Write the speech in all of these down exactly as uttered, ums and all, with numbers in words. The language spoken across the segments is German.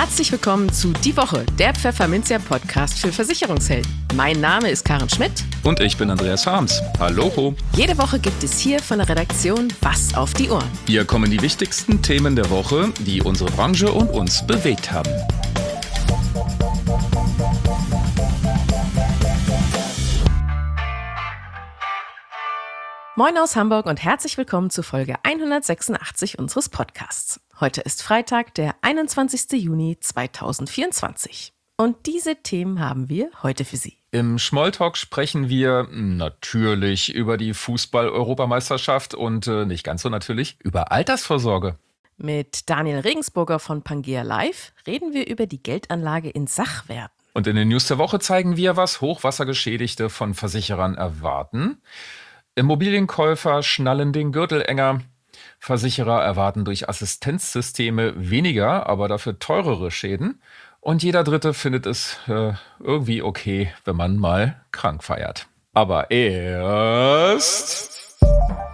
Herzlich willkommen zu Die Woche, der Pfefferminzia Podcast für Versicherungshelden. Mein Name ist Karen Schmidt. Und ich bin Andreas Harms. Hallo. Jede Woche gibt es hier von der Redaktion was auf die Ohren. Hier kommen die wichtigsten Themen der Woche, die unsere Branche und uns bewegt haben. Moin aus Hamburg und herzlich willkommen zu Folge hundertsechsundachtzig unseres Podcasts. Heute ist Freitag, der einundzwanzigster Juni zweitausendvierundzwanzig. Und diese Themen haben wir heute für Sie. Im Smalltalk sprechen wir natürlich über die Fußball-Europameisterschaft und äh, nicht ganz so natürlich über Altersvorsorge. Mit Daniel Regensburger von Pangea Live reden wir über die Geldanlage in Sachwerten. Und in den News der Woche zeigen wir, was Hochwassergeschädigte von Versicherern erwarten. Immobilienkäufer schnallen den Gürtel enger. Versicherer erwarten durch Assistenzsysteme weniger, aber dafür teurere Schäden. Und jeder Dritte findet es äh, irgendwie okay, wenn man mal krank feiert. Aber erst...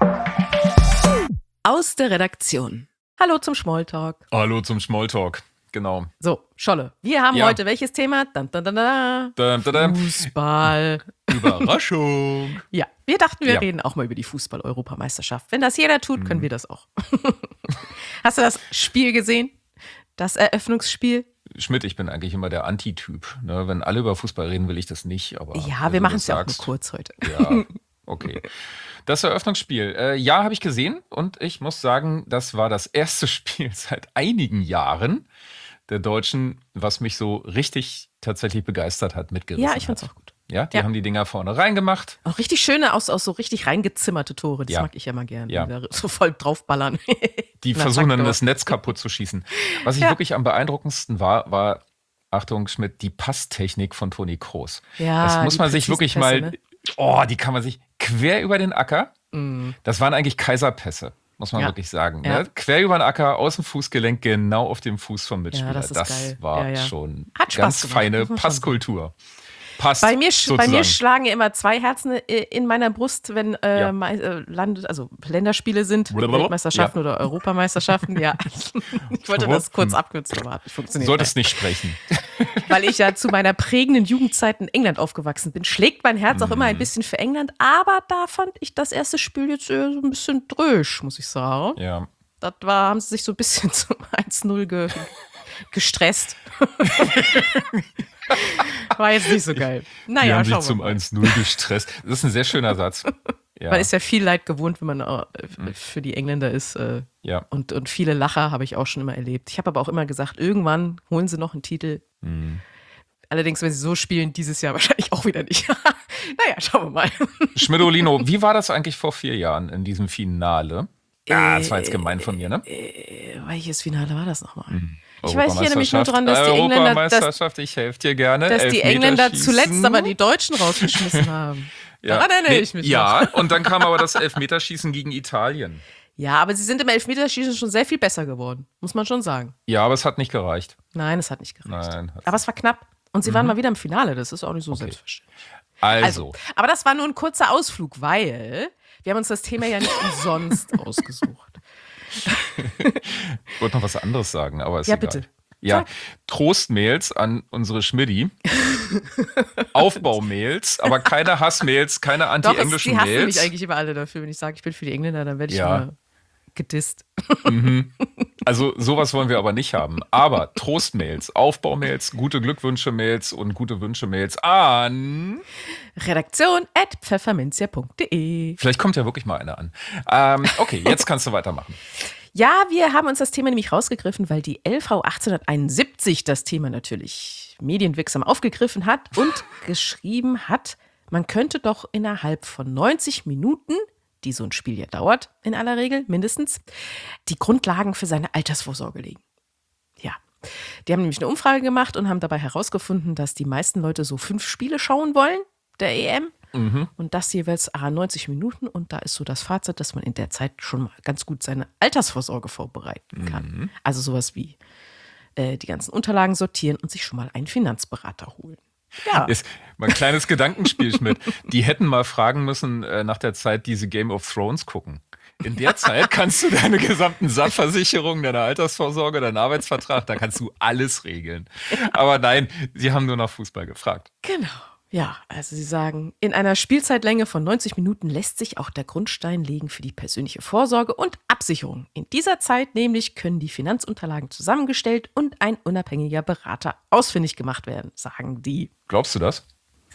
Aus der Redaktion. Hallo zum Smalltalk. Hallo zum Smalltalk, genau. So, Scholle, wir haben Ja. heute welches Thema? Dun, dun, dun, dun. Dum, dum, dum. Fußball. Überraschung. Ja, wir dachten, wir Ja. reden auch mal über die Fußball-Europameisterschaft. Wenn das jeder tut, können wir das auch. Hast du das Spiel gesehen? Das Eröffnungsspiel? Schmidt, ich bin eigentlich immer der Antityp. Ne? Wenn alle über Fußball reden, will ich das nicht. Aber Ja, wenn wir du machen das es ja auch nur sagst, kurz heute. Ja, okay. Das Eröffnungsspiel. Äh, ja, habe ich gesehen. Und ich muss sagen, das war das erste Spiel seit einigen Jahren der Deutschen, was mich so richtig tatsächlich begeistert hat, mitgerissen Ja, ich fand's hat. auch gut. Ja, die Ja. haben die Dinger vorne reingemacht. Auch richtig schöne, aus, aus so richtig reingezimmerte Tore. Das Ja. mag ich ja mal gerne. Ja. Die da so voll draufballern. Die Na, versuchen zack, dann doch. das Netz kaputt zu schießen. Was ich Ja. wirklich am beeindruckendsten war, war, Achtung Schmidt, die Passtechnik von Toni Kroos. Ja, das muss die man sich präzisen wirklich Pässe, mal, ne? oh, die kann man sich quer über den Acker, Mm. das waren eigentlich Kaiserpässe, muss man Ja. wirklich sagen. Ja. Ne? Quer über den Acker, aus dem Fußgelenk, genau auf dem Fuß vom Mitspieler. das ist geil. war Ja, ja. schon Hat Spaß ganz gemacht, feine muss man schon Passkultur. Passt Bei mir, sch- bei mir sozusagen. schlagen ja immer zwei Herzen äh, in meiner Brust, wenn äh, Ja. mei- äh, Land, also Länderspiele sind, Blablabla. Weltmeisterschaften oder Europameisterschaften. Ja, ich wollte das kurz abkürzen, aber hat nicht Du funktioniert. solltest nicht sprechen. Weil ich ja zu meiner prägenden Jugendzeit in England aufgewachsen bin, schlägt mein Herz auch immer ein bisschen für England. Aber da fand ich das erste Spiel jetzt eher so ein bisschen drösch, muss ich sagen. Ja. Das war, haben sie sich so ein bisschen zum eins null ge gestresst. War jetzt nicht so geil. Die Naja, haben sich schauen wir zum mal. eins null gestresst. Das ist ein sehr schöner Satz. Ja. Man ist ja viel Leid gewohnt, wenn man äh, für die Engländer ist. Äh, ja. und, und viele Lacher habe ich auch schon immer erlebt. Ich habe aber auch immer gesagt, irgendwann holen sie noch einen Titel. Mhm. Allerdings, wenn sie so spielen, dieses Jahr wahrscheinlich auch wieder nicht. Naja, schauen wir mal. Schmidolino, wie war das eigentlich vor vier Jahren in diesem Finale? Ja, das war jetzt gemein von mir, ne? Äh, welches Finale war das nochmal? Mhm. Ich weiß hier nämlich nur dran, dass die Engländer, dass, Europameisterschaft, ich helfe dir gerne. dass die Engländer zuletzt aber die die Deutschen rausgeschmissen haben. ja. Daran erinnere Nee, ich mich Ja, noch. und dann kam aber das Elfmeterschießen gegen Italien. Ja, aber sie sind im Elfmeterschießen schon sehr viel besser geworden, muss man schon sagen. Ja, aber es hat nicht gereicht. Nein, es hat nicht gereicht. Nein, hat's aber es war knapp. Und sie waren mal wieder im Finale, das ist auch nicht so Okay. selbstverständlich. Also, Aber das war nur ein kurzer Ausflug, weil wir haben uns das Thema ja nicht umsonst ausgesucht. ich wollte noch was anderes sagen, aber ist Ja, egal. bitte. Ja, Sag. Trostmails an unsere Schmiddi. Aufbaumails, aber keine Hassmails, keine Doch, es, anti-englischen die hassen Mails. mich eigentlich immer alle dafür. Wenn ich sage, ich bin für die Engländer, dann werde ich Ja. immer gedisst. Also sowas wollen wir aber nicht haben. Aber Trostmails, Aufbaumails, gute Glückwünsche-Mails und gute Wünsche-Mails an... Redaktion at pfefferminzia punkt de. Vielleicht kommt ja wirklich mal einer an. Ähm, okay, jetzt kannst du weitermachen. Ja, wir haben uns das Thema nämlich rausgegriffen, weil die L V achtzehnhunderteinundsiebzig das Thema natürlich medienwirksam aufgegriffen hat und geschrieben hat, man könnte doch innerhalb von neunzig Minuten, die so ein Spiel ja dauert, in aller Regel mindestens, die Grundlagen für seine Altersvorsorge legen. Ja, die haben nämlich eine Umfrage gemacht und haben dabei herausgefunden, dass die meisten Leute so fünf Spiele schauen wollen, der E M. Und das jeweils ah, neunzig Minuten. Und da ist so das Fazit, dass man in der Zeit schon mal ganz gut seine Altersvorsorge vorbereiten kann. Mhm. Also sowas wie äh, die ganzen Unterlagen sortieren und sich schon mal einen Finanzberater holen. Ja. Ist mal ein kleines Gedankenspiel, Schmidt. Die hätten mal fragen müssen äh, nach der Zeit, die sie Game of Thrones gucken. In der Zeit kannst du deine gesamten S A F-Versicherungen, deine Altersvorsorge, deinen Arbeitsvertrag, da kannst du alles regeln. Aber nein, sie haben nur nach Fußball gefragt. Genau. Ja, also Sie sagen, in einer Spielzeitlänge von neunzig Minuten lässt sich auch der Grundstein legen für die persönliche Vorsorge und Absicherung. In dieser Zeit nämlich können die Finanzunterlagen zusammengestellt und ein unabhängiger Berater ausfindig gemacht werden, sagen die. Glaubst du das?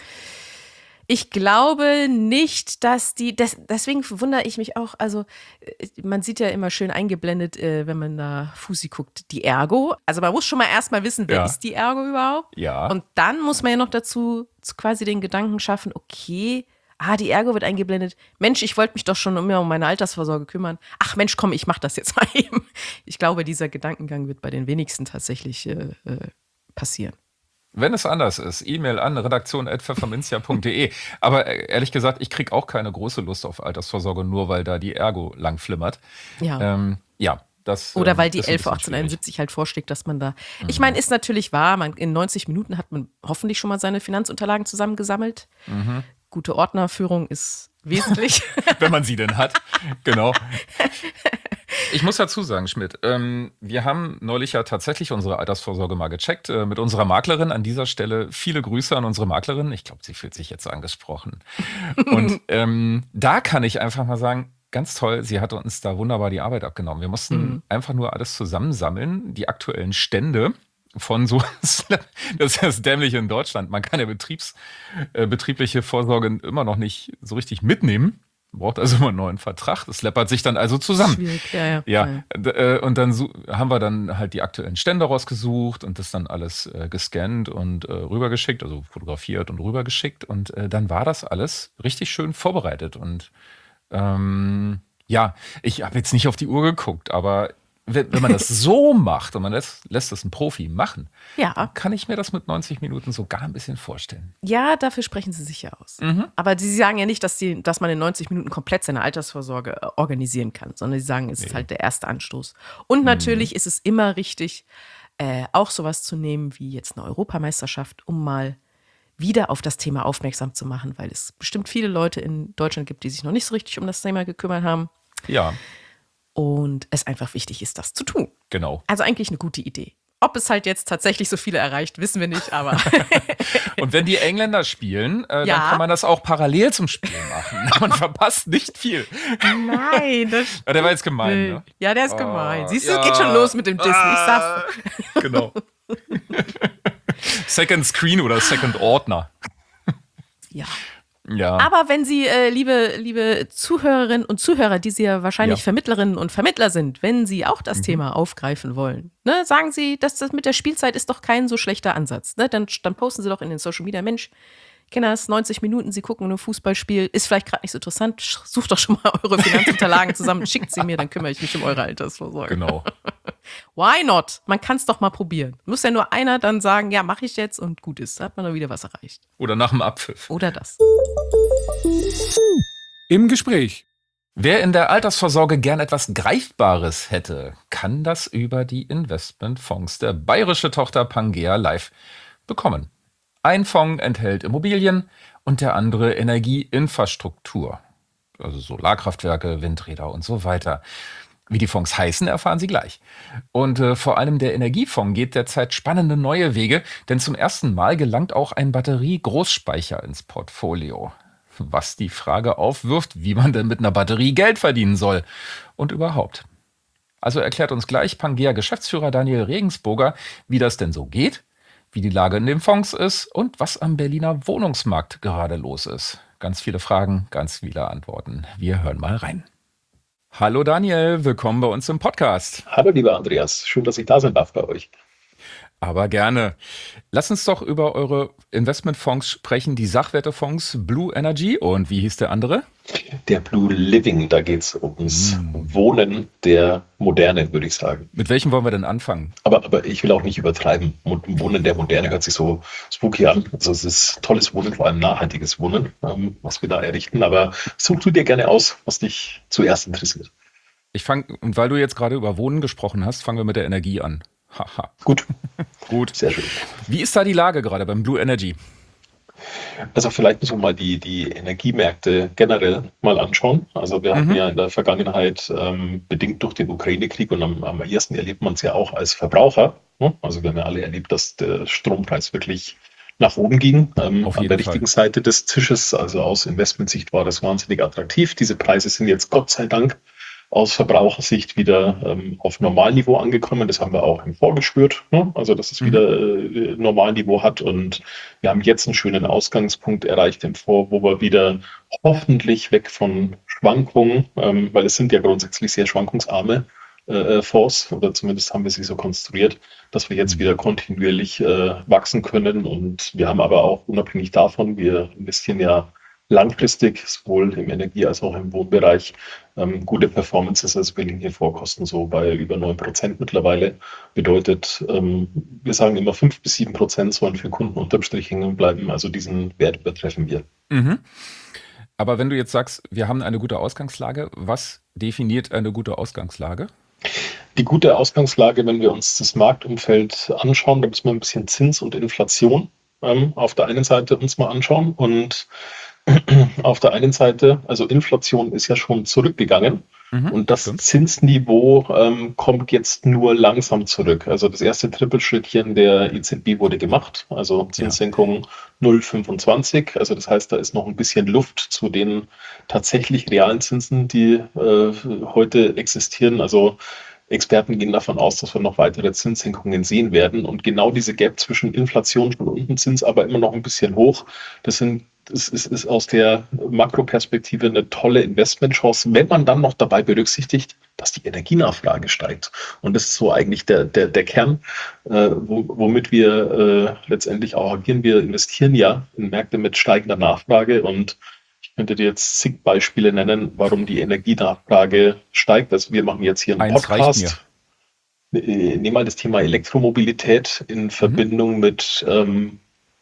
Ich glaube nicht, dass die, des, deswegen wundere ich mich auch, also äh, man sieht ja immer schön eingeblendet, äh, wenn man da Fusi guckt, die Ergo. Also man muss schon mal erstmal wissen, wer Ja. ist die Ergo überhaupt? Ja. Und dann muss man ja noch dazu quasi den Gedanken schaffen, okay, ah, die Ergo wird eingeblendet. Mensch, ich wollte mich doch schon immer um meine Altersvorsorge kümmern. Ach Mensch, komm, ich mach das jetzt mal eben. Ich glaube, dieser Gedankengang wird bei den wenigsten tatsächlich äh, äh, passieren. Wenn es anders ist, E-Mail an redaktion at pfefferminzia punkt de. Aber äh, ehrlich gesagt, ich kriege auch keine große Lust auf Altersvorsorge, nur weil da die Ergo lang flimmert. Ja. Ähm, ja, das Oder ähm, weil die ist ein elf bisschen achtzehnhunderteinundsiebzig halt vorschlägt, dass man da. Ich meine, ist natürlich wahr, man, in neunzig Minuten hat man hoffentlich schon mal seine Finanzunterlagen zusammengesammelt. Mhm. Gute Ordnerführung ist wesentlich. Wenn man sie denn hat. Genau. Ich muss dazu sagen, Schmidt, ähm, wir haben neulich ja tatsächlich unsere Altersvorsorge mal gecheckt äh, mit unserer Maklerin. An dieser Stelle viele Grüße an unsere Maklerin. Ich glaube, sie fühlt sich jetzt angesprochen. Und ähm, da kann ich einfach mal sagen, ganz toll, sie hat uns da wunderbar die Arbeit abgenommen. Wir mussten Mhm. einfach nur alles zusammensammeln, die aktuellen Stände von so, das ist das Dämliche in Deutschland. Man kann ja Betriebs, äh, betriebliche Vorsorge immer noch nicht so richtig mitnehmen. Braucht also immer einen neuen Vertrag. Das läppert sich dann also zusammen. Schwierig, ja, ja. Ja, ja. d- äh, und dann su- haben wir dann halt die aktuellen Stände rausgesucht und das dann alles äh, gescannt und äh, rübergeschickt, also fotografiert und rübergeschickt. Und äh, dann war das alles richtig schön vorbereitet. Und ähm, ja, ich habe jetzt nicht auf die Uhr geguckt, aber wenn, wenn man das so macht und man lässt, lässt das einen Profi machen, Ja. kann ich mir das mit neunzig Minuten sogar ein bisschen vorstellen. Ja, dafür sprechen sie sich ja aus. Mhm. Aber sie sagen ja nicht, dass, die, dass man in neunzig Minuten komplett seine Altersvorsorge äh, organisieren kann, sondern sie sagen, es ist Nee. halt der erste Anstoß. Und natürlich ist es immer richtig, äh, auch sowas zu nehmen wie jetzt eine Europameisterschaft, um mal wieder auf das Thema aufmerksam zu machen, weil es bestimmt viele Leute in Deutschland gibt, die sich noch nicht so richtig um das Thema gekümmert haben Ja, und es einfach wichtig ist, das zu tun. genau. Also eigentlich eine gute Idee. Ob es halt jetzt tatsächlich so viele erreicht, wissen wir nicht, aber Und wenn die Engländer spielen, äh, Ja. dann kann man das auch parallel zum Spiel machen. Man verpasst nicht viel. nein, das Ja, der war jetzt gemein, ne? Ja, der ist Oh, gemein. Siehst du, ja. geht schon los mit dem Dissen. Ich sag's. Ah, Genau. Second Screen oder Second Ordner. Ja. Ja. Aber wenn Sie, äh, liebe, liebe Zuhörerinnen und Zuhörer, die Sie ja wahrscheinlich Ja. Mhm. Vermittlerinnen und Vermittler sind, wenn Sie auch das Thema aufgreifen wollen, ne, sagen Sie, dass das mit der Spielzeit ist doch kein so schlechter Ansatz. Ne? Dann, dann posten Sie doch in den Social Media, Mensch, Kinders, neunzig Minuten, Sie gucken ein Fußballspiel, ist vielleicht gerade nicht so interessant, sch- sucht doch schon mal eure Finanzunterlagen zusammen, schickt sie mir, dann kümmere ich mich um eure Altersvorsorge. Genau. Why not? Man kann es doch mal probieren. Muss ja nur einer dann sagen, ja, mache ich jetzt und gut ist. Da hat man dann wieder was erreicht. Oder nach dem Abpfiff. Oder das. Im Gespräch. Wer in der Altersvorsorge gern etwas Greifbares hätte, kann das über die Investmentfonds der bayerischen Tochter Pangea Live bekommen. Ein Fonds enthält Immobilien und der andere Energieinfrastruktur, also Solarkraftwerke, Windräder und so weiter. Wie die Fonds heißen, erfahren Sie gleich. Und äh, vor allem der Energiefonds geht derzeit spannende neue Wege, denn zum ersten Mal gelangt auch ein Batterie-Großspeicher ins Portfolio. Was die Frage aufwirft, wie man denn mit einer Batterie Geld verdienen soll und überhaupt. Also erklärt uns gleich Pangea-Geschäftsführer Daniel Regensburger, wie das denn so geht, wie die Lage in den Fonds ist und was am Berliner Wohnungsmarkt gerade los ist. Ganz viele Fragen, ganz viele Antworten. Wir hören mal rein. Hallo Daniel, willkommen bei uns im Podcast. Hallo lieber Andreas, schön, dass ich da sein darf bei euch. Aber gerne. Lass uns doch über eure Investmentfonds sprechen, die Sachwertefonds Blue Energy und wie hieß der andere? Der Blue Living, da geht es ums Wohnen der Moderne, würde ich sagen. Mit welchem wollen wir denn anfangen? Aber, aber ich will auch nicht übertreiben. Mo- Wohnen der Moderne hört sich so spooky an. Also es ist tolles Wohnen, vor allem nachhaltiges Wohnen, ähm, was wir da errichten. Aber such du dir gerne aus, was dich zuerst interessiert. Ich fange, und weil du jetzt gerade über Wohnen gesprochen hast, fangen wir mit der Energie an. Haha. Gut, Gut. sehr schön. Wie ist da die Lage gerade beim Blue Energy? Also vielleicht müssen wir mal die, die Energiemärkte generell mal anschauen. Also wir hatten Mhm. ja in der Vergangenheit ähm, bedingt durch den Ukraine-Krieg und am, am ersten erlebt man es ja auch als Verbraucher. Ne? Also wir haben ja alle erlebt, dass der Strompreis wirklich nach oben ging. Ähm, Auf an der jeden Fall. richtigen Seite des Tisches, also aus Investmentsicht war das wahnsinnig attraktiv. Diese Preise sind jetzt Gott sei Dank aus Verbrauchersicht wieder ähm, auf Normalniveau angekommen. Das haben wir auch im Vorgespürt, ne? Also dass es Mhm. wieder äh, Normalniveau hat und wir haben jetzt einen schönen Ausgangspunkt erreicht im Vor, wo wir wieder hoffentlich weg von Schwankungen, ähm, weil es sind ja grundsätzlich sehr schwankungsarme äh, Fonds, oder zumindest haben wir sie so konstruiert, dass wir jetzt wieder Mhm. kontinuierlich äh, wachsen können. Und wir haben aber auch unabhängig davon, wir investieren ja langfristig, sowohl im Energie- als auch im Wohnbereich, ähm, gute Performances. Also wir liegen hier Vorkosten so bei über neun Prozent mittlerweile. Bedeutet, ähm, wir sagen immer fünf bis sieben Prozent sollen für Kunden unterm Strich hängen bleiben. Also diesen Wert übertreffen wir. Mhm. Aber wenn du jetzt sagst, wir haben eine gute Ausgangslage, was definiert eine gute Ausgangslage? Die gute Ausgangslage, wenn wir uns das Marktumfeld anschauen, da müssen wir ein bisschen Zins und Inflation ähm, auf der einen Seite uns mal anschauen. Und auf der einen Seite, also Inflation ist ja schon zurückgegangen Mhm. und Das das stimmt. Zinsniveau ähm, kommt jetzt nur langsam zurück. Also das erste Trippelschrittchen der E Z B wurde gemacht, also Ja. Zinssenkung null Komma fünfundzwanzig. Also das heißt, da ist noch ein bisschen Luft zu den tatsächlich realen Zinsen, die äh, heute existieren. Also Experten gehen davon aus, dass wir noch weitere Zinssenkungen sehen werden. Und genau diese Gap zwischen Inflation von unten, Zins aber immer noch ein bisschen hoch, das sind das ist, ist aus der Makroperspektive eine tolle Investmentchance, wenn man dann noch dabei berücksichtigt, dass die Energienachfrage steigt. Und das ist so eigentlich der, der, der Kern, äh, wo, womit wir äh, letztendlich auch agieren. Wir investieren ja in Märkte mit steigender Nachfrage und ich könnte dir jetzt zig Beispiele nennen, warum die Energienachfrage steigt. Also wir machen jetzt hier einen Eins reicht mir. Podcast. Äh, Nehmen mal das Thema Elektromobilität in Mhm. Verbindung mit ähm,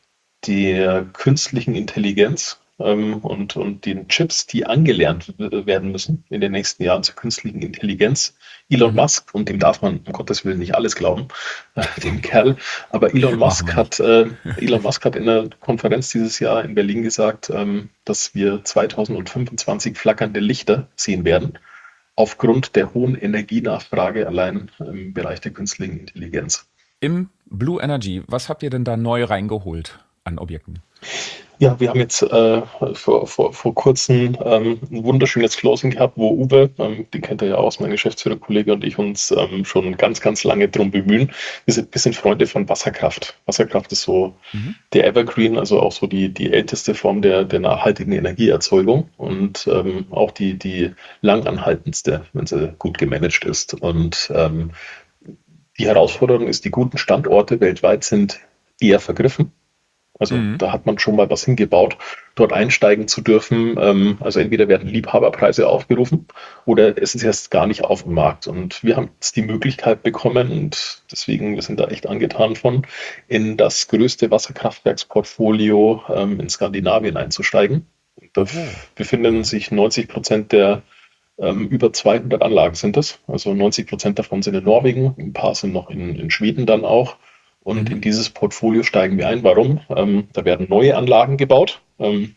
der künstlichen Intelligenz ähm, und, und den Chips, die angelernt werden müssen in den nächsten Jahren zur künstlichen Intelligenz. Elon Mhm. Musk, und dem darf man um Gottes Willen nicht alles glauben, äh, dem Kerl, aber Elon Machen wir Musk nicht. hat, äh, Elon Musk hat in einer Konferenz dieses Jahr in Berlin gesagt, ähm, dass wir zweitausendfünfundzwanzig flackernde Lichter sehen werden, aufgrund der hohen Energienachfrage allein im Bereich der künstlichen Intelligenz. Im Blue Energy, was habt ihr denn da neu reingeholt an Objekten? Ja, wir haben jetzt äh, vor, vor, vor kurzem ähm, ein wunderschönes Closing gehabt, wo Uwe, ähm, den kennt er ja aus, mein Geschäftsführerkollege und ich uns ähm, schon ganz, ganz lange drum bemühen. Wir sind, wir sind Freunde von Wasserkraft. Wasserkraft ist so Mhm. der Evergreen, also auch so die, die älteste Form der, der nachhaltigen Energieerzeugung und ähm, auch die, die langanhaltendste, wenn sie gut gemanagt ist. Und ähm, die Herausforderung ist, die guten Standorte weltweit sind eher vergriffen. Also Mhm. da hat man schon mal was hingebaut, dort einsteigen zu dürfen. Ähm, also entweder werden Liebhaberpreise aufgerufen oder es ist erst gar nicht auf dem Markt. Und wir haben jetzt die Möglichkeit bekommen und deswegen, wir sind da echt angetan von, in das größte Wasserkraftwerksportfolio ähm, in Skandinavien einzusteigen. Da Oho. befinden Ja. sich neunzig Prozent der ähm, über zweihundert Anlagen sind es. Also neunzig Prozent davon sind in Norwegen, ein paar sind noch in, in Schweden dann auch. Und Mhm. in dieses Portfolio steigen wir ein. Warum? Ähm, da werden neue Anlagen gebaut, ähm,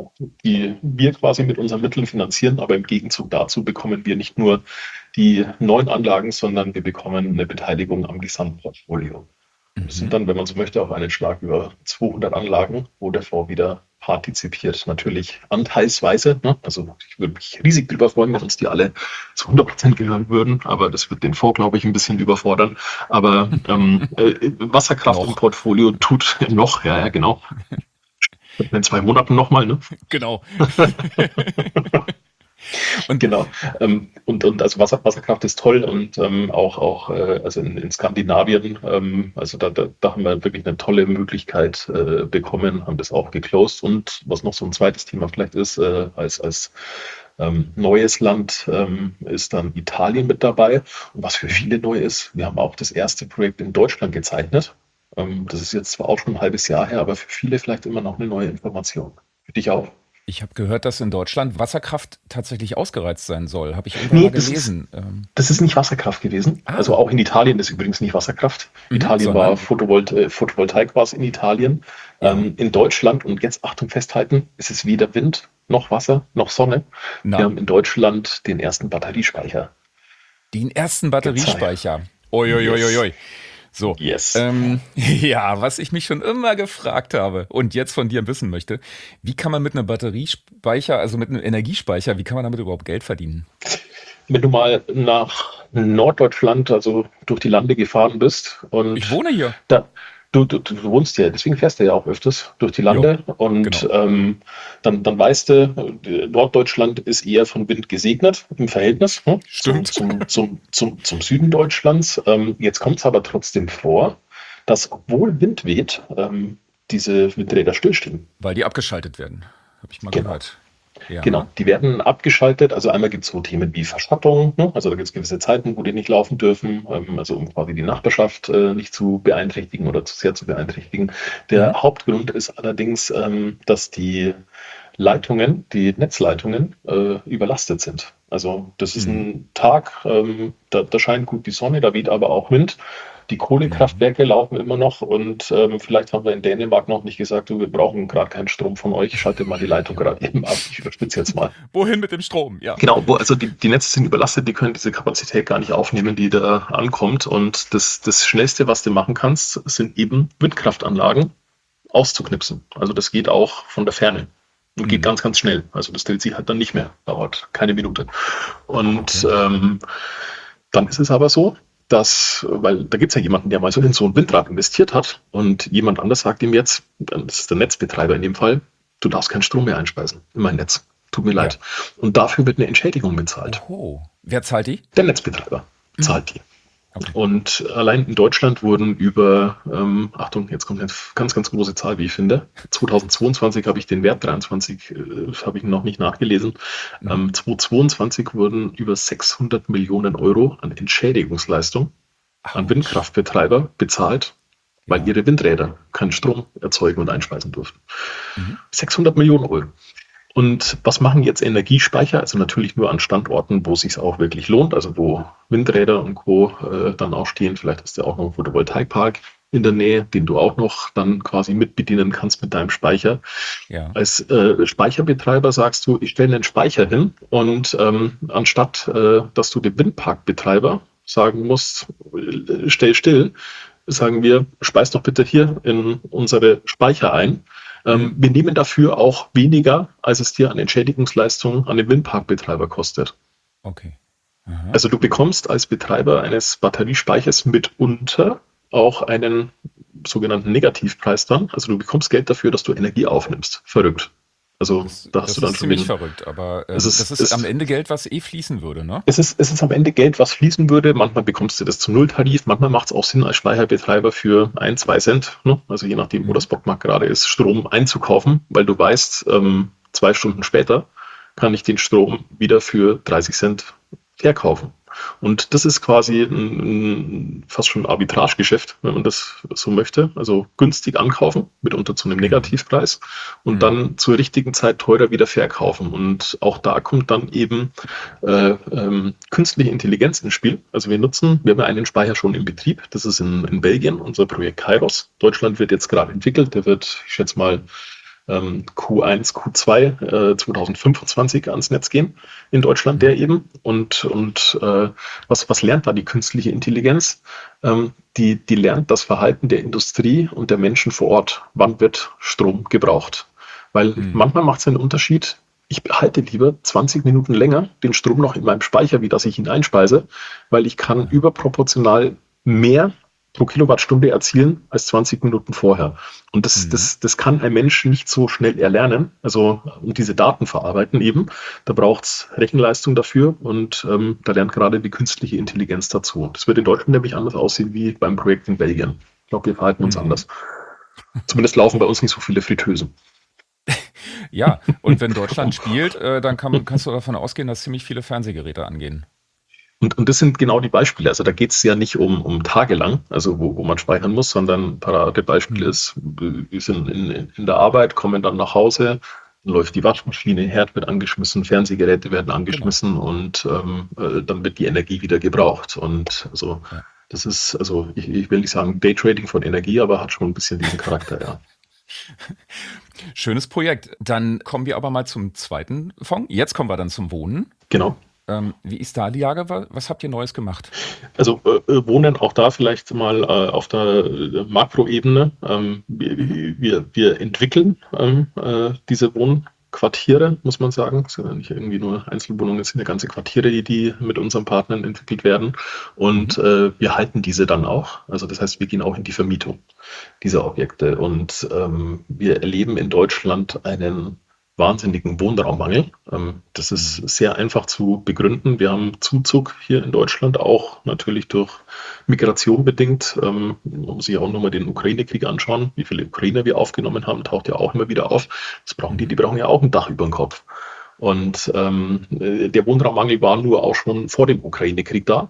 die wir quasi mit unseren Mitteln finanzieren, aber im Gegenzug dazu bekommen wir nicht nur die neuen Anlagen, sondern wir bekommen eine Beteiligung am Gesamtportfolio. Das sind Mhm. dann, wenn man so möchte, auf einen Schlag über zweihundert Anlagen, wo der Fonds wieder partizipiert. Natürlich anteilsweise. Ne? Also ich würde mich riesig darüber freuen, wenn uns die alle zu hundert Prozent gehören würden, aber das wird den Fonds, glaube ich, ein bisschen überfordern. Aber ähm, äh, Wasserkraft im Noch. Portfolio tut noch, ja, ja, genau. In zwei Monaten nochmal, ne? Genau. Und Genau. Ähm, und, und also Wasser, Wasserkraft ist toll und ähm, auch, auch äh, also in, in Skandinavien, ähm, also da, da, da haben wir wirklich eine tolle Möglichkeit äh, bekommen, haben das auch geclosed. Und was noch so ein zweites Thema vielleicht ist, äh, als, als ähm, neues Land ähm, ist dann Italien mit dabei. Und was für mhm. viele neu ist, wir haben auch das erste Projekt in Deutschland gezeichnet. Ähm, das ist jetzt zwar auch schon ein halbes Jahr her, aber für viele vielleicht immer noch eine neue Information. Für dich auch. Ich habe gehört, dass in Deutschland Wasserkraft tatsächlich ausgereizt sein soll. Habe ich irgendwann Nee, mal das ist, gelesen. Ähm, das ist nicht Wasserkraft gewesen. Also ah, auch in Italien ist übrigens nicht Wasserkraft. mhm, Italien war sondern, Photovolt äh, Photovoltaik war es in Italien. ja, Ähm, in Deutschland, und jetzt Achtung festhalten, ist es weder Wind noch Wasser noch Sonne. Wir na, haben in Deutschland den ersten Batteriespeicher den ersten gezeigt. Batteriespeicher. Yes. Uiuiuiui. So, Yes. ähm, ja, was ich mich schon immer gefragt habe und jetzt von dir wissen möchte, wie kann man mit einem Batteriespeicher, also mit einem Energiespeicher, wie kann man damit überhaupt Geld verdienen? Wenn du mal nach Norddeutschland, also durch die Lande gefahren bist Ich und wohne hier. da, du, du, du wohnst ja, deswegen fährst du ja auch öfters durch die Ja, Lande und genau. ähm, dann, dann weißt du, äh, Norddeutschland ist eher von Wind gesegnet im Verhältnis, hm, zum, Stimmt. zum, zum, zum, zum Süden Deutschlands. Ähm, jetzt kommt es aber trotzdem vor, dass obwohl Wind weht, ähm, diese Windräder stillstehen. Weil die abgeschaltet werden. Habe ich mal Genau. gehört. Genau, Ja. die werden abgeschaltet. Also einmal gibt es so Themen wie Verschattung, ne? Also da gibt es gewisse Zeiten, wo die nicht laufen dürfen, ähm, also um quasi die Nachbarschaft äh, nicht zu beeinträchtigen oder zu sehr zu beeinträchtigen. Der Mhm. Hauptgrund ist allerdings, ähm, dass die Leitungen, die Netzleitungen äh, überlastet sind. Also das ist Mhm. ein Tag, ähm, da, da scheint gut die Sonne, da weht aber auch Wind. Die Mhm. Kohlekraftwerke laufen immer noch und ähm, vielleicht haben wir in Dänemark noch nicht gesagt, du, wir brauchen gerade keinen Strom von euch, schaltet mal die Leitung gerade eben ab. Ich überspitze jetzt mal. Wohin mit dem Strom? Ja. Genau, wo, also die, die Netze sind überlastet, die können diese Kapazität gar nicht aufnehmen, die da ankommt. Und das, das Schnellste, was du machen kannst, sind eben Windkraftanlagen auszuknipsen. Also das geht auch von der Ferne und geht Mhm. ganz, ganz schnell. Also das dreht sich halt dann nicht mehr, dauert keine Minute. Und Okay. ähm, dann ist es aber so, dass, weil da gibt es ja jemanden, der mal so in so ein Windrad investiert hat und jemand anders sagt ihm jetzt, das ist der Netzbetreiber in dem Fall, du darfst keinen Strom mehr einspeisen in mein Netz. Tut mir Ja. leid. Und dafür wird eine Entschädigung bezahlt. Oho. Wer zahlt die? Der Netzbetreiber Mhm. zahlt die. Okay. Und allein in Deutschland wurden über, ähm, Achtung, jetzt kommt eine ganz, ganz große Zahl, wie ich finde. zweitausendzweiundzwanzig habe ich den Wert, dreiundzwanzig äh, habe ich noch nicht nachgelesen. Mhm. Ähm, zweitausendzweiundzwanzig wurden über sechshundert Millionen Euro an Entschädigungsleistung an Autsch. Windkraftbetreiber bezahlt, weil Ja. ihre Windräder keinen Strom erzeugen und einspeisen durften. Mhm. sechshundert Millionen Euro. Und was machen jetzt Energiespeicher? Also natürlich nur an Standorten, wo es sich auch wirklich lohnt, also wo Windräder und Co. Äh, dann auch stehen. Vielleicht hast du auch noch einen Photovoltaikpark in der Nähe, den du auch noch dann quasi mitbedienen kannst mit deinem Speicher. Ja. Als äh, Speicherbetreiber sagst du, ich stelle einen Speicher hin und ähm, anstatt, äh, dass du dem Windparkbetreiber sagen musst, äh, stell still, sagen wir, speis doch bitte hier in unsere Speicher ein. Ähm, Mhm. wir nehmen dafür auch weniger, als es dir an Entschädigungsleistungen an den Windparkbetreiber kostet. Okay. Aha. Also du bekommst als Betreiber eines Batteriespeichers mitunter auch einen sogenannten Negativpreis dann. Also du bekommst Geld dafür, dass du Energie aufnimmst. Verrückt. Also Das, da hast du das dann ist schon ziemlich den. verrückt, aber Es ähm, das ist, ist am es, Ende Geld, was eh fließen würde, ne? es ist, es ist am Ende Geld, was fließen würde. Manchmal bekommst du das zum Nulltarif. Manchmal macht es auch Sinn, als Speicherbetreiber für ein, zwei Cent, ne? Also je nachdem, wo Mhm. das Bockmarkt gerade ist, Strom einzukaufen, weil du weißt, ähm, zwei Stunden später kann ich den Strom wieder für dreißig Cent verkaufen. Und das ist quasi ein, ein, fast schon ein Arbitragegeschäft, wenn man das so möchte. Also günstig ankaufen, mitunter zu einem Mhm. Negativpreis und Mhm. dann zur richtigen Zeit teurer wieder verkaufen. Und auch da kommt dann eben äh, ähm, künstliche Intelligenz ins Spiel. Also wir nutzen, wir haben ja einen Speicher schon im Betrieb. Das ist in, in Belgien, unser Projekt Kairos. Deutschland wird jetzt gerade entwickelt. Der wird, ich schätze mal, ähm, Q eins, Q zwei äh, zweitausendfünfundzwanzig ans Netz gehen in Deutschland, Mhm. der eben. Und, und äh, was, was lernt da die künstliche Intelligenz? Ähm, die, die lernt das Verhalten der Industrie und der Menschen vor Ort. Wann wird Strom gebraucht? Weil Mhm. manchmal macht es einen Unterschied. Ich behalte lieber zwanzig Minuten länger den Strom noch in meinem Speicher, wie dass ich ihn einspeise, weil ich kann Aha. überproportional mehr pro Kilowattstunde erzielen als zwanzig Minuten vorher. Und das, Mhm. das, das kann ein Mensch nicht so schnell erlernen. Also um diese Daten verarbeiten eben, da braucht es Rechenleistung dafür und ähm, da lernt gerade die künstliche Intelligenz dazu. Das wird in Deutschland nämlich anders aussehen wie beim Projekt in Belgien. Ich glaube, wir verhalten uns Mhm. anders. Zumindest laufen bei uns nicht so viele Fritteusen. Ja, und wenn Deutschland spielt, äh, dann kann, kannst du davon ausgehen, dass ziemlich viele Fernsehgeräte angehen. Und, und das sind genau die Beispiele. Also da geht es ja nicht um, um tagelang, also wo, wo man speichern muss, sondern ein Paradebeispiel Mhm. ist, wir sind in, in der Arbeit, kommen dann nach Hause, läuft die Waschmaschine, Herd wird angeschmissen, Fernsehgeräte werden Genau. angeschmissen und ähm, äh, dann wird die Energie wieder gebraucht. Und also Ja. das ist, also ich, ich will nicht sagen Daytrading von Energie, aber hat schon ein bisschen diesen Charakter, ja. Schönes Projekt. Dann kommen wir aber mal zum zweiten Fonds. Jetzt kommen wir dann zum Wohnen. Genau. Ähm, wie ist da die Lage? Wa- Was habt ihr Neues gemacht? Also äh, äh, Wohnen auch da vielleicht mal äh, auf der äh, Makroebene. Ähm, wir, Mhm. wir, wir entwickeln ähm, äh, diese Wohnquartiere, muss man sagen. Es sind ja nicht irgendwie nur Einzelwohnungen, es sind ja ganze Quartiere, die, die mit unseren Partnern entwickelt werden. Und Mhm. äh, wir halten diese dann auch. Also das heißt, wir gehen auch in die Vermietung dieser Objekte. Und ähm, wir erleben in Deutschland einen wahnsinnigen Wohnraummangel. Ähm, das ist Mhm. sehr einfach zu begründen. Wir haben Zuzug hier in Deutschland, auch natürlich durch Migration bedingt. Ähm, man muss sich auch nur mal den Ukraine-Krieg anschauen. Wie viele Ukrainer wir aufgenommen haben, taucht ja auch immer wieder auf. Das brauchen die, die Mhm. brauchen ja auch ein Dach über dem Kopf. Und ähm, äh, der Wohnraummangel war nur auch schon vor dem Ukraine-Krieg da.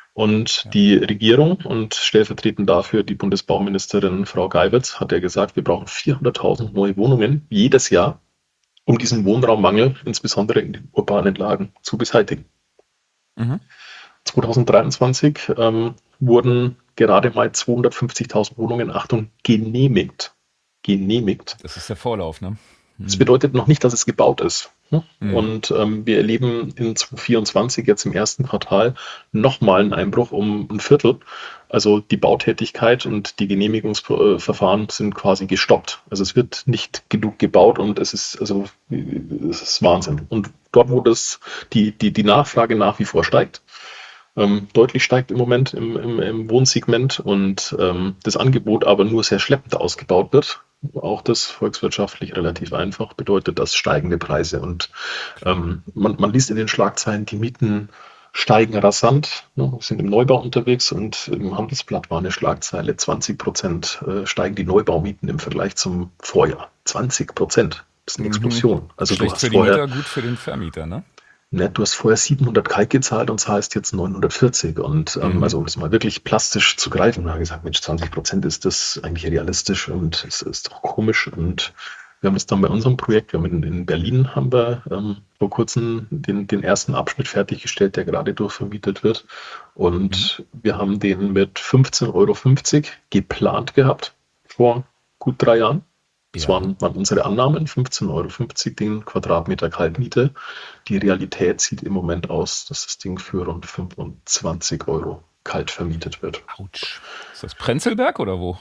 Und Ja. die Regierung und stellvertretend dafür die Bundesbauministerin Frau Geiwitz hat ja gesagt, wir brauchen vierhunderttausend neue Wohnungen jedes Jahr, um diesen Wohnraummangel, insbesondere in den urbanen Lagen, zu beseitigen. Mhm. zwanzig dreiundzwanzig ähm, wurden gerade mal zweihundertfünfzigtausend Wohnungen, Achtung, genehmigt. Genehmigt. Das ist der Vorlauf, ne? Das Mhm. bedeutet noch nicht, dass es gebaut ist. Ne? Mhm. Und ähm, wir erleben in zwanzig vierundzwanzig jetzt im ersten Quartal nochmal einen Einbruch um ein Viertel. Also die Bautätigkeit und die Genehmigungsverfahren sind quasi gestoppt. Also es wird nicht genug gebaut und es ist, also, es ist Wahnsinn. Und dort, wo das, die, die, die Nachfrage nach wie vor steigt, ähm, deutlich steigt im Moment im, im, im Wohnsegment und ähm, das Angebot aber nur sehr schleppend ausgebaut wird. Auch das volkswirtschaftlich relativ einfach bedeutet das steigende Preise. Und Klar. ähm, man, man liest in den Schlagzeilen, die Mieten steigen rasant. Ne? Wir sind im Neubau unterwegs und im Handelsblatt war eine Schlagzeile, zwanzig Prozent äh, steigen die Neubaumieten im Vergleich zum Vorjahr. zwanzig Prozent. Das ist eine Mhm. Explosion. Also du Schlecht hast für die vorher Mieter, gut für den Vermieter, ne? Ne, du hast vorher siebenhundert Kalk gezahlt und zahlst jetzt neunhundertvierzig. Und ähm, Mhm. also um das mal wirklich plastisch zu greifen, da habe ich gesagt, Mensch, zwanzig Prozent ist das eigentlich realistisch und es ist doch komisch. Und wir haben das dann bei unserem Projekt, wir haben in, in Berlin haben wir ähm, vor kurzem den, den ersten Abschnitt fertiggestellt, der gerade durchvermietet wird. Mhm. Und wir haben den mit fünfzehn Euro fünfzig geplant gehabt vor gut drei Jahren. Das Ja. waren, waren unsere Annahmen, fünfzehn Euro fünfzig den Quadratmeter Kaltmiete. Die Realität sieht im Moment aus, dass das Ding für rund fünfundzwanzig Euro kalt vermietet wird. Autsch. Ist das Prenzlberg oder wo?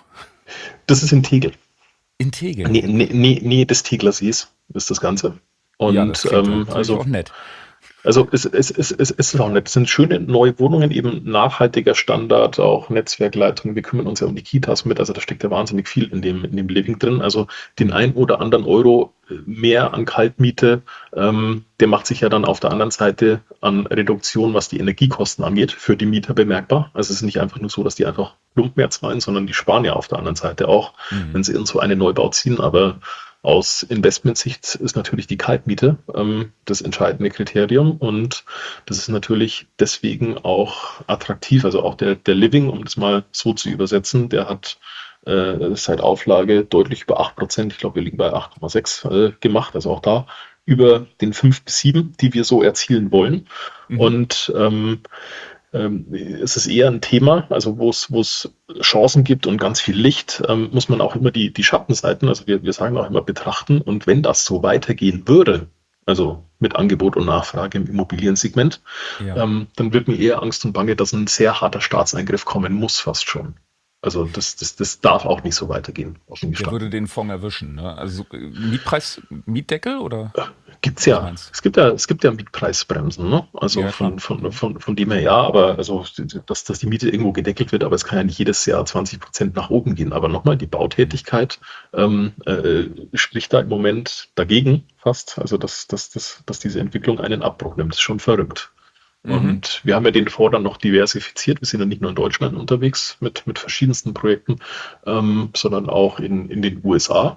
Das ist in Tegel. In Tegel. Nee, nee, nee, nee des Teglersees ist das Ganze. Ja, das Und klingt ähm, natürlich also auch nett. Also es, es, es, es, es ist auch nett. Es sind schöne neue Wohnungen, eben nachhaltiger Standard, auch Netzwerkleitung. Wir kümmern uns ja um die Kitas mit, also da steckt ja wahnsinnig viel in dem, in dem Living drin. Also den Mhm. ein oder anderen Euro mehr an Kaltmiete, ähm, der macht sich ja dann auf der anderen Seite an Reduktion, was die Energiekosten angeht, für die Mieter bemerkbar. Also es ist nicht einfach nur so, dass die einfach plump mehr zahlen, sondern die sparen ja auf der anderen Seite auch, Mhm. wenn sie in so einen Neubau ziehen. Aber aus Investmentsicht ist natürlich die Kaltmiete ähm, das entscheidende Kriterium und das ist natürlich deswegen auch attraktiv. Also auch der, der Living, um das mal so zu übersetzen, der hat äh, seit Auflage deutlich über acht Prozent, ich glaube, wir liegen bei acht Komma sechs äh, gemacht, also auch da über den fünf bis sieben, die wir so erzielen wollen. Mhm. Und ähm, ähm, es ist eher ein Thema, also wo es, wo es Chancen gibt und ganz viel Licht, ähm, muss man auch immer die, die Schattenseiten, also wir, wir sagen auch immer betrachten. Und wenn das so weitergehen würde, also mit Angebot und Nachfrage im Immobiliensegment, Ja. ähm, dann wird mir eher Angst und Bange, dass ein sehr harter Staatseingriff kommen muss, fast schon. Also das, das, das darf auch nicht so weitergehen. Offen Der würde gestanden. den Fonds erwischen, ne? Also so, äh, Mietpreis, Mietdeckel oder Gibt's was ja. meinst Es gibt ja, es gibt ja Mietpreisbremsen, ne? du? Also Ja, klar. von, von, Mhm. von, von dem her ja, aber also dass, dass die Miete irgendwo gedeckelt wird, aber es kann ja nicht jedes Jahr zwanzig Prozent nach oben gehen. Aber nochmal, die Mhm. Bautätigkeit ähm, äh, spricht da im Moment dagegen fast, also dass, dass, dass, dass diese Entwicklung einen Abbruch nimmt. Das ist schon verrückt. Mhm. Und wir haben ja den Fonds dann noch diversifiziert. Wir sind ja nicht nur in Deutschland unterwegs mit, mit verschiedensten Projekten, ähm, sondern auch in, in den U S A.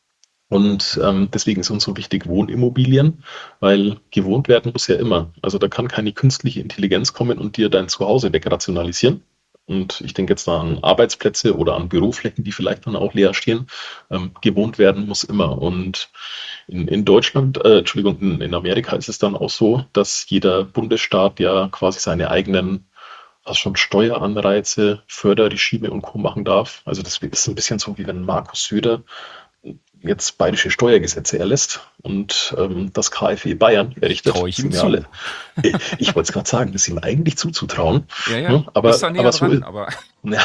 Und ähm, deswegen sind uns so wichtig Wohnimmobilien, weil gewohnt werden muss ja immer. Also da kann keine künstliche Intelligenz kommen und dir dein Zuhause wegrationalisieren. und ich denke jetzt da an Arbeitsplätze oder an Büroflächen, die vielleicht dann auch leer stehen, ähm, gewohnt werden muss immer. Und in, in Deutschland, äh, Entschuldigung, in, in Amerika ist es dann auch so, dass jeder Bundesstaat ja quasi seine eigenen also schon Steueranreize, Förderregime und Co. machen darf. Also das ist ein bisschen so, wie wenn Markus Söder jetzt bayerische Steuergesetze erlässt und ähm, das K f W Bayern errichtet. Traue ich ihm Sind ja zu. alle. Ich, ich wollte es gerade sagen, das ist ihm eigentlich zuzutrauen. Ja, ja, Ne? Aber, bist da näher aber so, dran, aber ja,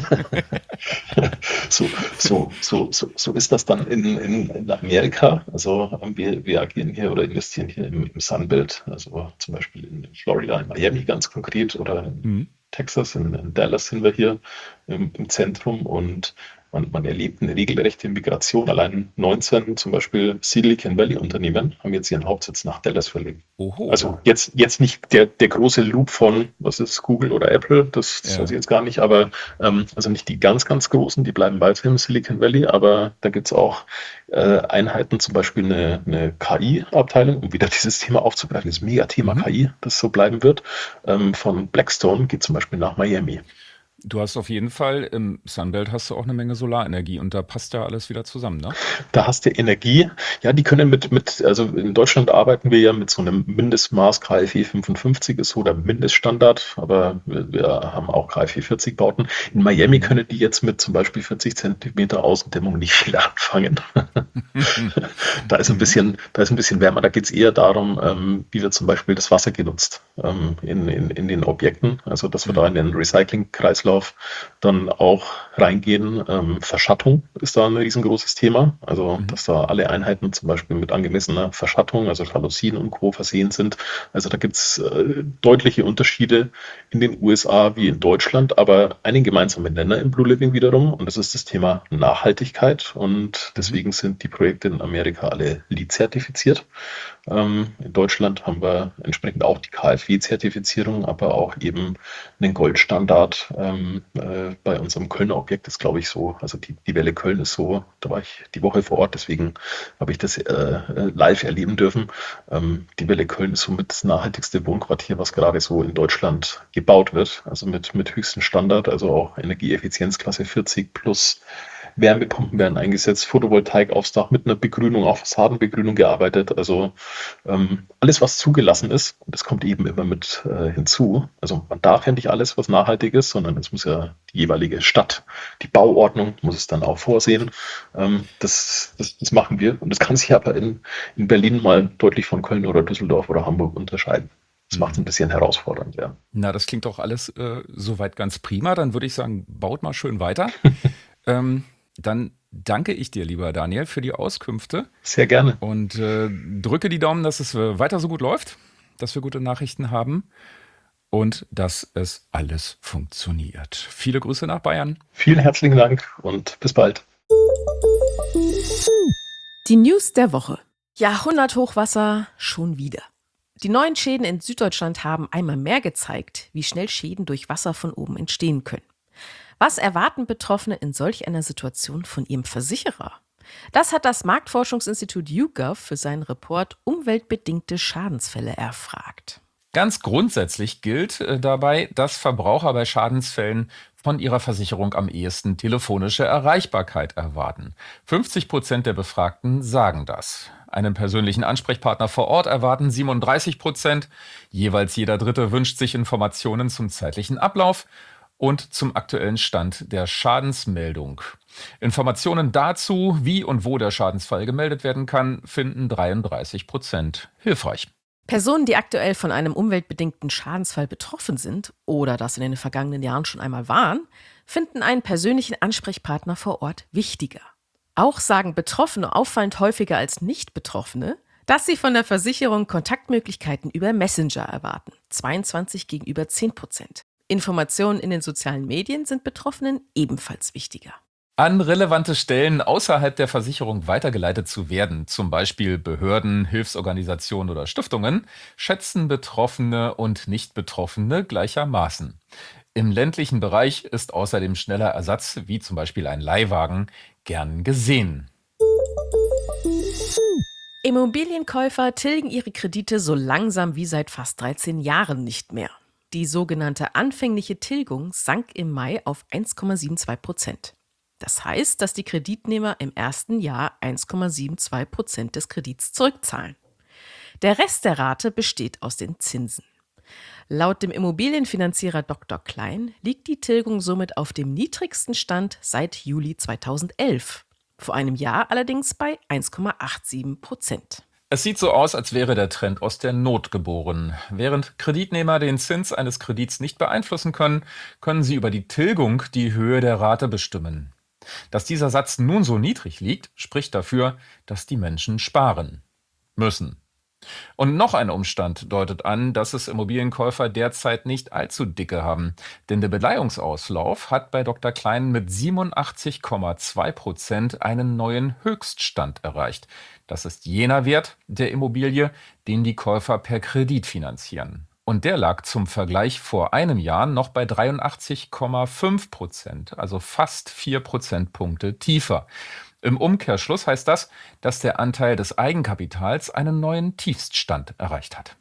so, so, so, so, so ist das dann in, in, in Amerika. Also ähm, wir, wir agieren hier oder investieren hier im, im Sunbelt, also zum Beispiel in Florida, in Miami ganz konkret oder in hm. Texas, in, in Dallas sind wir hier im, im Zentrum und man, man erlebt eine regelrechte Migration. Allein neunzehn zum Beispiel Silicon Valley Unternehmen haben jetzt ihren Hauptsitz nach Dallas verlegt. Oho. Also jetzt, jetzt nicht der, der große Loop von, was ist Google oder Apple, das, das Ja. weiß ich jetzt gar nicht, aber ähm, also nicht die ganz, ganz großen, die bleiben weiter im Silicon Valley, aber da gibt es auch äh, Einheiten, zum Beispiel eine, eine K I-Abteilung, um wieder dieses Thema aufzugreifen, das Megathema Mhm. K I, das so bleiben wird, ähm, von Blackstone geht zum Beispiel nach Miami. Du hast auf jeden Fall, im Sunbelt hast du auch eine Menge Solarenergie und da passt ja alles wieder zusammen, ne? Da hast du Energie. Ja, die können mit, mit, also in Deutschland arbeiten wir ja mit so einem Mindestmaß K f E fünfundfünfzig ist so der Mindeststandard, aber wir, wir haben auch K f E vierzig Bauten. In Miami Mhm. können die jetzt mit zum Beispiel vierzig Zentimeter Außendämmung nicht viel anfangen. Da ist ein Mhm. bisschen, da ist ein bisschen wärmer. Da geht es eher darum, ähm, wie wird zum Beispiel das Wasser genutzt ähm, in, in, in den Objekten. Also, dass wir da in den Recyclingkreislauf dann auch reingehen. Ähm, Verschattung ist da ein riesengroßes Thema. Also, Mhm. dass da alle Einheiten zum Beispiel mit angemessener Verschattung, also Jalousien und Co. versehen sind. Also, da gibt es äh, deutliche Unterschiede in den U S A wie in Deutschland, aber einen gemeinsamen Nenner im Blue Living wiederum. Und das ist das Thema Nachhaltigkeit. Und deswegen sind die Projekte in Amerika alle LEED-zertifiziert. Ähm, in Deutschland haben wir entsprechend auch die K f W-Zertifizierung, aber auch eben einen Goldstandard. Ähm, äh, bei unserem Kölner Objekt ist, glaube ich, so, also die, die Welle Köln ist so, da war ich die Woche vor Ort, deswegen habe ich das äh, live erleben dürfen. Ähm, die Welle Köln ist somit das nachhaltigste Wohnquartier, was gerade so in Deutschland gebaut wird, also mit, mit höchstem Standard, also auch Energieeffizienzklasse vierzig plus. Wärmepumpen werden eingesetzt, Photovoltaik aufs Dach mit einer Begrünung, auch Fassadenbegrünung gearbeitet. Also ähm, alles, was zugelassen ist, und das kommt eben immer mit äh, hinzu. Also man darf ja nicht alles, was nachhaltig ist, sondern es muss ja die jeweilige Stadt, die Bauordnung muss es dann auch vorsehen. Ähm, das, das, das machen wir. Und das kann sich aber in, in Berlin mal deutlich von Köln oder Düsseldorf oder Hamburg unterscheiden. Das macht es ein bisschen herausfordernd, ja. Na, das klingt doch alles äh, soweit ganz prima. Dann würde ich sagen, baut mal schön weiter. ähm, dann danke ich dir, lieber Daniel, für die Auskünfte Sehr gerne. und äh, drücke die Daumen, dass es äh, weiter so gut läuft, dass wir gute Nachrichten haben und dass es alles funktioniert. Viele Grüße nach Bayern. Vielen herzlichen Dank und bis bald. Die News der Woche. Jahrhunderthochwasser schon wieder. Die neuen Schäden in Süddeutschland haben einmal mehr gezeigt, wie schnell Schäden durch Wasser von oben entstehen können. Was erwarten Betroffene in solch einer Situation von ihrem Versicherer? Das hat das Marktforschungsinstitut YouGov für seinen Report Umweltbedingte Schadensfälle erfragt. Ganz grundsätzlich gilt äh, dabei, dass Verbraucher bei Schadensfällen von ihrer Versicherung am ehesten telefonische Erreichbarkeit erwarten. fünfzig Prozent der Befragten sagen das. Einen persönlichen Ansprechpartner vor Ort erwarten siebenunddreißig Prozent. Jeweils jeder Dritte wünscht sich Informationen zum zeitlichen Ablauf und zum aktuellen Stand der Schadensmeldung. Informationen dazu, wie und wo der Schadensfall gemeldet werden kann, finden dreiunddreißig Prozent hilfreich. Personen, die aktuell von einem umweltbedingten Schadensfall betroffen sind oder das in den vergangenen Jahren schon einmal waren, finden einen persönlichen Ansprechpartner vor Ort wichtiger. Auch sagen Betroffene auffallend häufiger als Nicht-Betroffene, dass sie von der Versicherung Kontaktmöglichkeiten über Messenger erwarten, zweiundzwanzig gegenüber zehn Prozent. Informationen in den sozialen Medien sind Betroffenen ebenfalls wichtiger. An relevante Stellen außerhalb der Versicherung weitergeleitet zu werden, zum Beispiel Behörden, Hilfsorganisationen oder Stiftungen, schätzen Betroffene und Nicht-Betroffene gleichermaßen. Im ländlichen Bereich ist außerdem schneller Ersatz, wie zum Beispiel ein Leihwagen, gern gesehen. Immobilienkäufer tilgen ihre Kredite so langsam wie seit fast dreizehn Jahren nicht mehr. Die sogenannte anfängliche Tilgung sank im Mai auf eins Komma zweiundsiebzig Prozent. Das heißt, dass die Kreditnehmer im ersten Jahr eins Komma zweiundsiebzig Prozent des Kredits zurückzahlen. Der Rest der Rate besteht aus den Zinsen. Laut dem Immobilienfinanzierer Doktor Klein liegt die Tilgung somit auf dem niedrigsten Stand seit Juli zweitausendelf. Vor einem Jahr allerdings bei eins Komma siebenundachtzig Prozent. Es sieht so aus, als wäre der Trend aus der Not geboren. Während Kreditnehmer den Zins eines Kredits nicht beeinflussen können, können sie über die Tilgung die Höhe der Rate bestimmen. Dass dieser Satz nun so niedrig liegt, spricht dafür, dass die Menschen sparen müssen. Und noch ein Umstand deutet an, dass es Immobilienkäufer derzeit nicht allzu dicke haben. Denn der Beleihungsauslauf hat bei Doktor Klein mit siebenundachtzig Komma zwei Prozent einen neuen Höchststand erreicht. Das ist jener Wert der Immobilie, den die Käufer per Kredit finanzieren. Und der lag zum Vergleich vor einem Jahr noch bei dreiundachtzig Komma fünf Prozent, also fast vier Prozentpunkte tiefer. Im Umkehrschluss heißt das, dass der Anteil des Eigenkapitals einen neuen Tiefststand erreicht hat.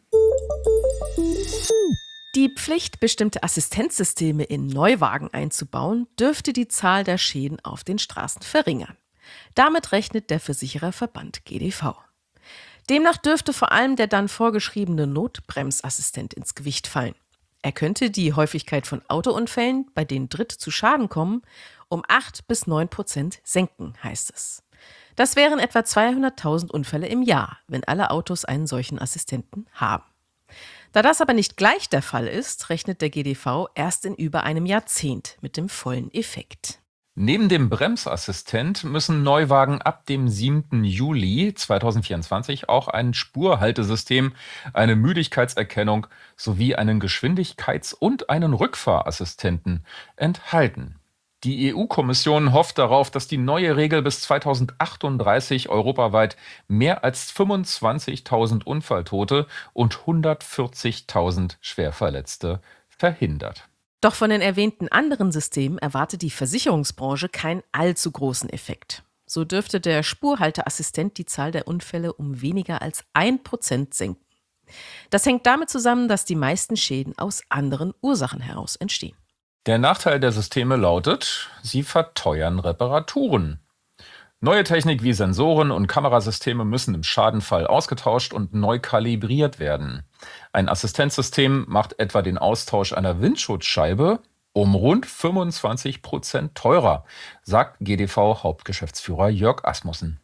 Die Pflicht, bestimmte Assistenzsysteme in Neuwagen einzubauen, dürfte die Zahl der Schäden auf den Straßen verringern. Damit rechnet der Versichererverband G D V. Demnach dürfte vor allem der dann vorgeschriebene Notbremsassistent ins Gewicht fallen. Er könnte die Häufigkeit von Autounfällen, bei denen Dritte zu Schaden kommen, um acht bis neun Prozent senken, heißt es. Das wären etwa zweihunderttausend Unfälle im Jahr, wenn alle Autos einen solchen Assistenten haben. Da das aber nicht gleich der Fall ist, rechnet der G D V erst in über einem Jahrzehnt mit dem vollen Effekt. Neben dem Bremsassistent müssen Neuwagen ab dem siebten Juli zweitausendvierundzwanzig auch ein Spurhaltesystem, eine Müdigkeitserkennung sowie einen Geschwindigkeits- und einen Rückfahrassistenten enthalten. Die E U-Kommission hofft darauf, dass die neue Regel bis zweitausendachtunddreißig europaweit mehr als fünfundzwanzigtausend Unfalltote und hundertvierzigtausend Schwerverletzte verhindert. Doch von den erwähnten anderen Systemen erwartet die Versicherungsbranche keinen allzu großen Effekt. So dürfte der Spurhalteassistent die Zahl der Unfälle um weniger als ein Prozent senken. Das hängt damit zusammen, dass die meisten Schäden aus anderen Ursachen heraus entstehen. Der Nachteil der Systeme lautet, sie verteuern Reparaturen. Neue Technik wie Sensoren und Kamerasysteme müssen im Schadenfall ausgetauscht und neu kalibriert werden. Ein Assistenzsystem macht etwa den Austausch einer Windschutzscheibe um rund fünfundzwanzig Prozent teurer, sagt G D V-Hauptgeschäftsführer Jörg Asmussen.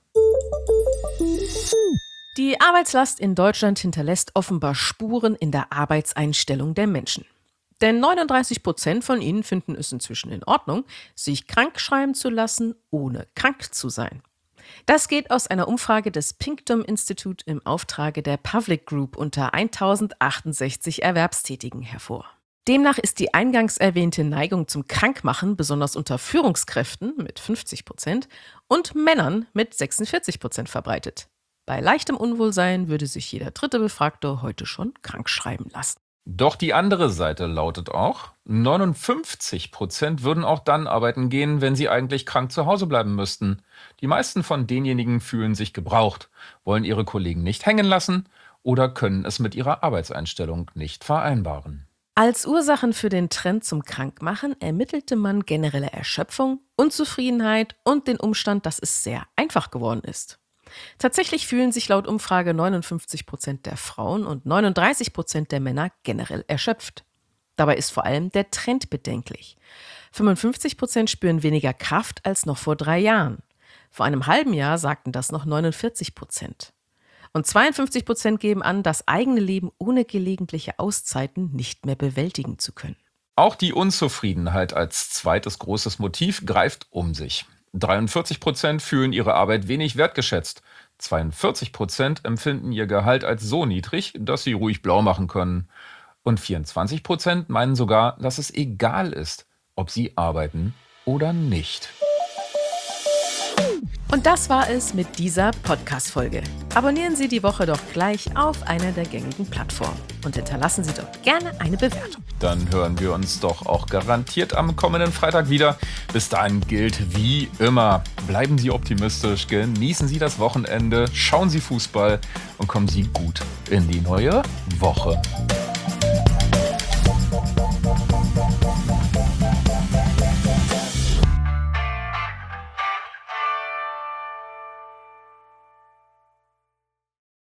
Die Arbeitslast in Deutschland hinterlässt offenbar Spuren in der Arbeitseinstellung der Menschen. Denn neununddreißig Prozent von ihnen finden es inzwischen in Ordnung, sich krank schreiben zu lassen, ohne krank zu sein. Das geht aus einer Umfrage des Pictum Institute im Auftrage der Pavlik Group unter tausendzachtundsechzig Erwerbstätigen hervor. Demnach ist die eingangs erwähnte Neigung zum Krankmachen besonders unter Führungskräften mit fünfzig Prozent und Männern mit sechsundvierzig Prozent verbreitet. Bei leichtem Unwohlsein würde sich jeder dritte Befragte heute schon krank schreiben lassen. Doch die andere Seite lautet auch, neunundfünfzig Prozent würden auch dann arbeiten gehen, wenn sie eigentlich krank zu Hause bleiben müssten. Die meisten von denjenigen fühlen sich gebraucht, wollen ihre Kollegen nicht hängen lassen oder können es mit ihrer Arbeitseinstellung nicht vereinbaren. Als Ursachen für den Trend zum Krankmachen ermittelte man generelle Erschöpfung, Unzufriedenheit und den Umstand, dass es sehr einfach geworden ist. Tatsächlich fühlen sich laut Umfrage neunundfünfzig Prozent der Frauen und neununddreißig Prozent der Männer generell erschöpft. Dabei ist vor allem der Trend bedenklich. fünfundfünfzig Prozent spüren weniger Kraft als noch vor drei Jahren. Vor einem halben Jahr sagten das noch neunundvierzig Prozent. Und zweiundfünfzig Prozent geben an, das eigene Leben ohne gelegentliche Auszeiten nicht mehr bewältigen zu können. Auch die Unzufriedenheit als zweites großes Motiv greift um sich. dreiundvierzig Prozent fühlen ihre Arbeit wenig wertgeschätzt. zweiundvierzig Prozent empfinden ihr Gehalt als so niedrig, dass sie ruhig blau machen können. Und vierundzwanzig Prozent meinen sogar, dass es egal ist, ob sie arbeiten oder nicht. Und das war es mit dieser Podcast-Folge. Abonnieren Sie die Woche doch gleich auf einer der gängigen Plattformen und hinterlassen Sie doch gerne eine Bewertung. Dann hören wir uns doch auch garantiert am kommenden Freitag wieder. Bis dahin gilt wie immer, bleiben Sie optimistisch, genießen Sie das Wochenende, schauen Sie Fußball und kommen Sie gut in die neue Woche.